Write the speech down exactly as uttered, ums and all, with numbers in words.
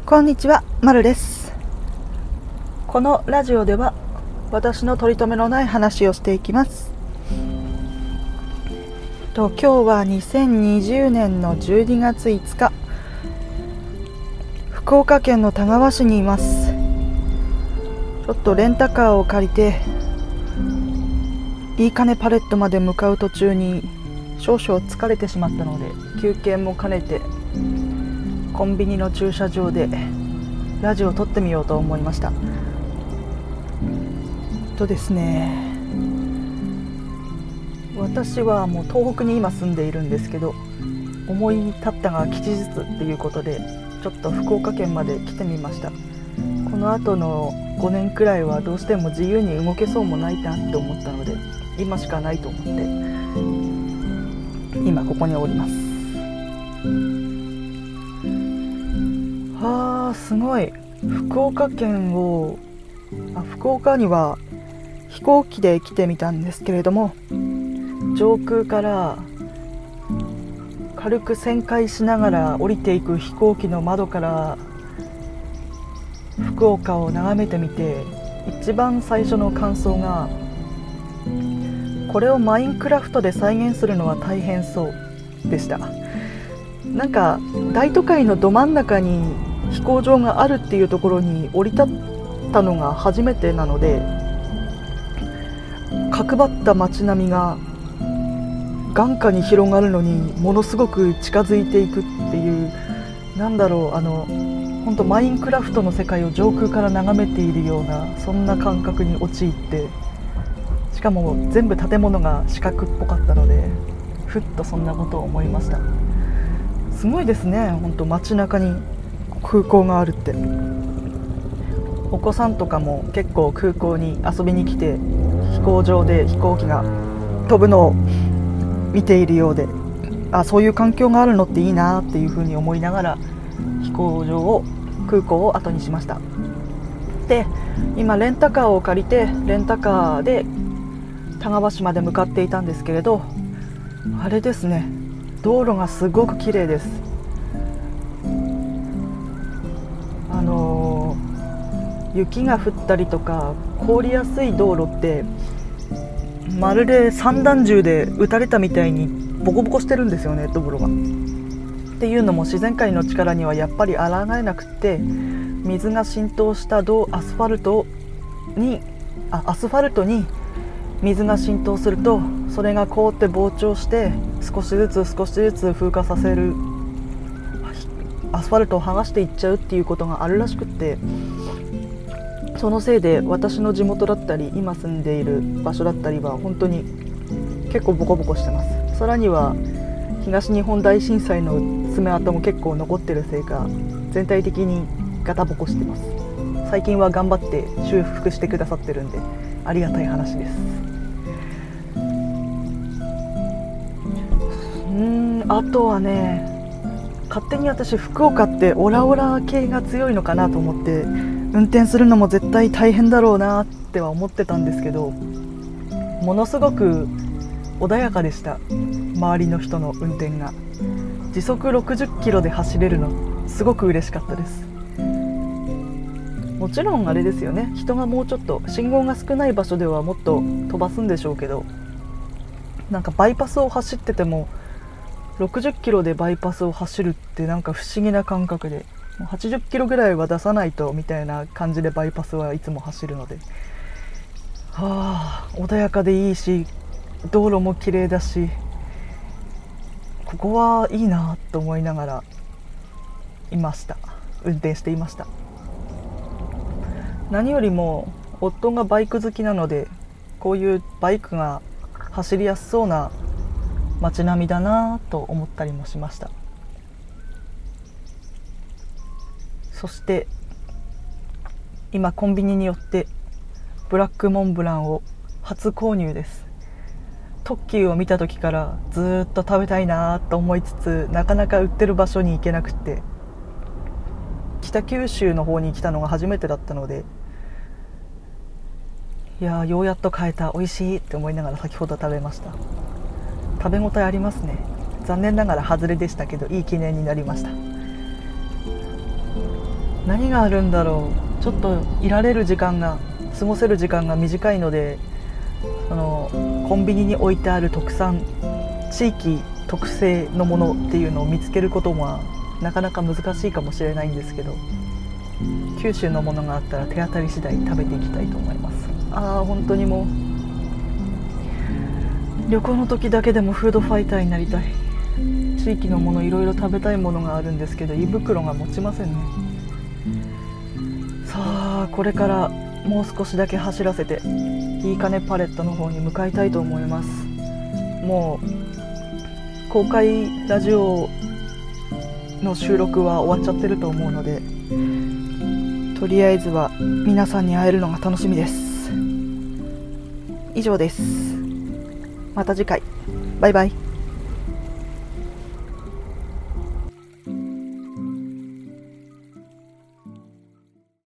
こんにちは、まるです。このラジオでは私の取り留めのない話をしていきます。と今日はにせんにじゅうねんのじゅうにがついつか、福岡県の田川市にいます。ちょっとレンタカーを借りていいかねパレットまで向かう途中に少々疲れてしまったので、休憩も兼ねてコンビニの駐車場でラジオを撮ってみようと思いました。とですね私はもう東北に今住んでいるんですけど、思い立ったが吉日っていうことでちょっと福岡県まで来てみました。この後のごねんくらいはどうしても自由に動けそうもないなって思ったので、今しかないと思って今ここにおります。はあ、すごい。福岡県をあ福岡には飛行機で来てみたんですけれども、上空から軽く旋回しながら降りていく飛行機の窓から福岡を眺めてみて、一番最初の感想が、これをマインクラフトで再現するのは大変そうでした。なんか大都会のど真ん中に飛行場があるっていうところに降り立ったのが初めてなので、角張った街並みが眼下に広がるのにものすごく近づいていくっていう、なんだろう、あの本当マインクラフトの世界を上空から眺めているような、そんな感覚に陥って、しかも全部建物が四角っぽかったので、ふっとそんなことを思いました。すごいですね、本当街中に空港があるって。お子さんとかも結構空港に遊びに来て、飛行場で飛行機が飛ぶのを見ているようで、あ、そういう環境があるのっていいなっていうふうに思いながら飛行場を空港を後にしました。で、今レンタカーを借りてレンタカーで田川市まで向かっていたんですけれど、あれですね、道路がすごく綺麗です。あのー、雪が降ったりとか凍りやすい道路ってまるで散弾銃で撃たれたみたいにボコボコしてるんですよね、道路が。っていうのも自然界の力にはやっぱり抗えなくって、水が浸透した道アスファルトにあアスファルトに水が浸透すると、それが凍って膨張して少しずつ少しずつ風化させる、アスファルトを剥がしていっちゃうっていうことがあるらしくって、そのせいで私の地元だったり今住んでいる場所だったりは本当に結構ボコボコしてます。さらには東日本大震災の爪痕も結構残ってるせいか、全体的にガタボコしてます。最近は頑張って修復してくださってるんでありがたい話です。うーんあとはね、勝手に私福岡ってオラオラ系が強いのかなと思って、運転するのも絶対大変だろうなっては思ってたんですけど、ものすごく穏やかでした。周りの人の運転が時速ろくじゅっキロで走れるのすごく嬉しかったです。もちろんあれですよね、人がもうちょっと信号が少ない場所ではもっと飛ばすんでしょうけど、なんかバイパスを走っててもろくじゅっキロでバイパスを走るってなんか不思議な感覚で、もうはちじゅっキロぐらいは出さないとみたいな感じでバイパスはいつも走るので、はあ、穏やかでいいし道路も綺麗だし、ここはいいなと思いながらいました。運転していました。何よりも夫がバイク好きなので、こういうバイクが走りやすそうな街並みだなと思ったりもしました。そして今コンビニによってブラックモンブランを初購入です。特急を見た時からずっと食べたいなと思いつつ、なかなか売ってる場所に行けなくて、北九州の方に来たのが初めてだったので、いやーようやっと買えた、美味しいって思いながら先ほど食べました。食べ応えありますね。残念ながら外れでしたけどいい記念になりました。 何があるんだろう。ちょっといられる時間が過ごせる時間が短いので、そのコンビニに置いてある特産地域特製のものっていうのを見つけることもなかなか難しいかもしれないんですけど、九州のものがあったら手当たり次第食べていきたいと思います。ああ本当にもう旅行の時だけでもフードファイターになりたい。地域のものいろいろ食べたいものがあるんですけど、胃袋が持ちませんね。さあこれからもう少しだけ走らせていいかねパレットの方に向かいたいと思います。もう公開ラジオの収録は終わっちゃってると思うので、とりあえずは皆さんに会えるのが楽しみです。以上です。また次回。バイバイ。